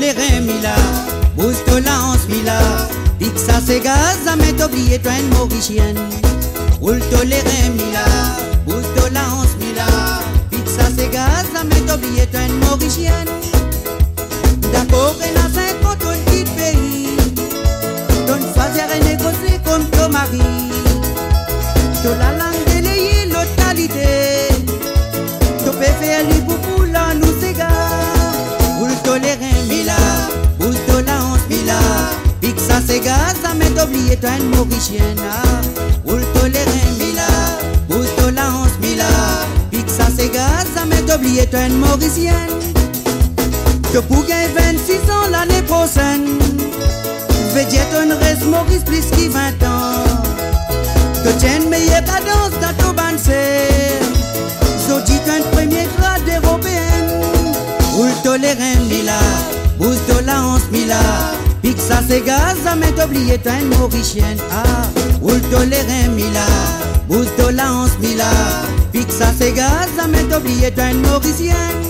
toléré mila, bousto la 11 mila, pixa c'est gaz, à mettre oublié toi une mauricienne. Roule toléré mila, bousto la 11 mila, pixa c'est gaz, à mettre oublié toi une mauricienne. D'accord, et la 50 ton petit pays, ton fazer est négocié comme ton mari. Ton la langue délayée, l'autre qualité, ton PFL est beaucoup là, nous s'égare. Roule toléré mila, bousto la 11 mila, pixa c'est gaz, à mettre oublié toi une mauricienne. Roule toléré mila, bousto la 11 mila, pixa c'est gaz, à mettre oublié toi une mauricienne. Que pour gagner 26 ans l'année prochaine, vais dire ton reste Maurice plus que 20 ans. Que tiens une meilleure cadence dans ton banser, so dit un premier grade européenne. Roule toléré mila, bousto la 11 mila, pixa c'est gaz, à mettre oublié toi une mauricienne. Roule toléré mila, bousto la 11 mila, pixa c'est gaz, à mettre oublié toi une mauricienne.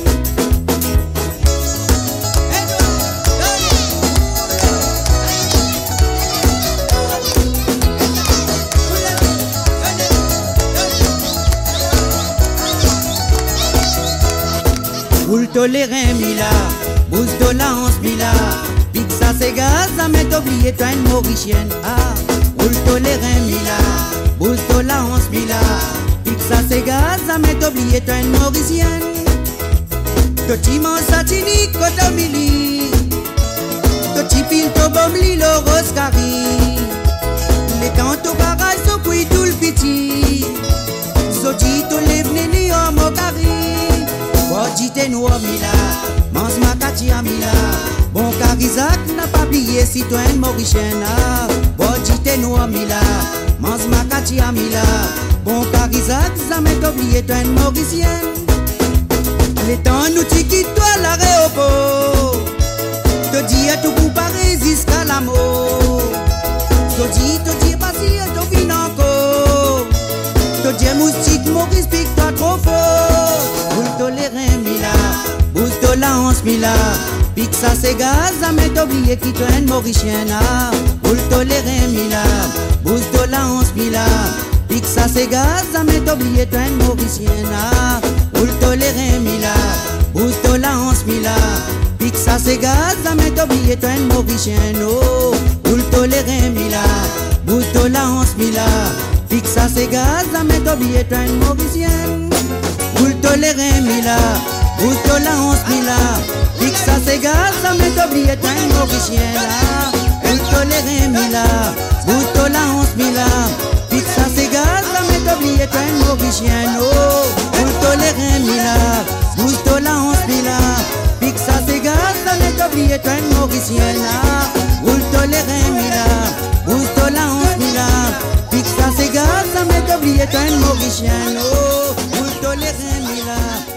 Roule toléré mila, bousto la 11 mila, pixa c'est gaz, à mettre oublié toi une mauricienne. Roule toléré mila, bousto la 11 mila, pixa c'est gaz, à mettre oublié toi une mauricienne. Toti man satini koto mili, toti pil to bomli lo roscari. Les canto bagay so kui tout le petit, so di to lève neni en mokari. Bodjite noua mila, mans makati a mila, bon carizak n'a pas plié citoyen mauricienne. Bodjite noua mila, mans makati a mila, bon carizak ça m'est oublié toi une mauricienne. Les temps nous tiki toi l'aéroport, te dis à tout coup pas résiste à la mort. Te dis pas si tu viens encore, te dis moustique Maurice pique toi trop fort. Roule toléré mila, bousto la 11 mila, pixa c'est gaz, à mettre oublié qui toi une mauricienne. Roule toléré mila, bousto la 11 mila, pixa c'est gaz, à mettre oublié toi une mauricienne. Roule toléré mila, bousto la 11 mila, pixa c'est gaz, à mettre oublié toi une mauricienne. Roule toléré mila, bousto la 11 mila, pixa c'est gaz, à mettre oublié toi une mauricienne. Roule toléré mila, bousto la 11 mila, pixa c'est gaz, à mettre oublié toi une mauricienne. Roule toléré mila, bousto la 11 mila, pixa c'est gaz, à mettre oublié toi une mauricienne. Roule toléré mila, bousto la 11 mila, pixa c'est gaz, à mettre oublié toi une mauricienne. Roule toléré mila, bousto la 11 mila, pixa c'est gaz, à mettre oublié toi une mauricienne. Roule toléré mila.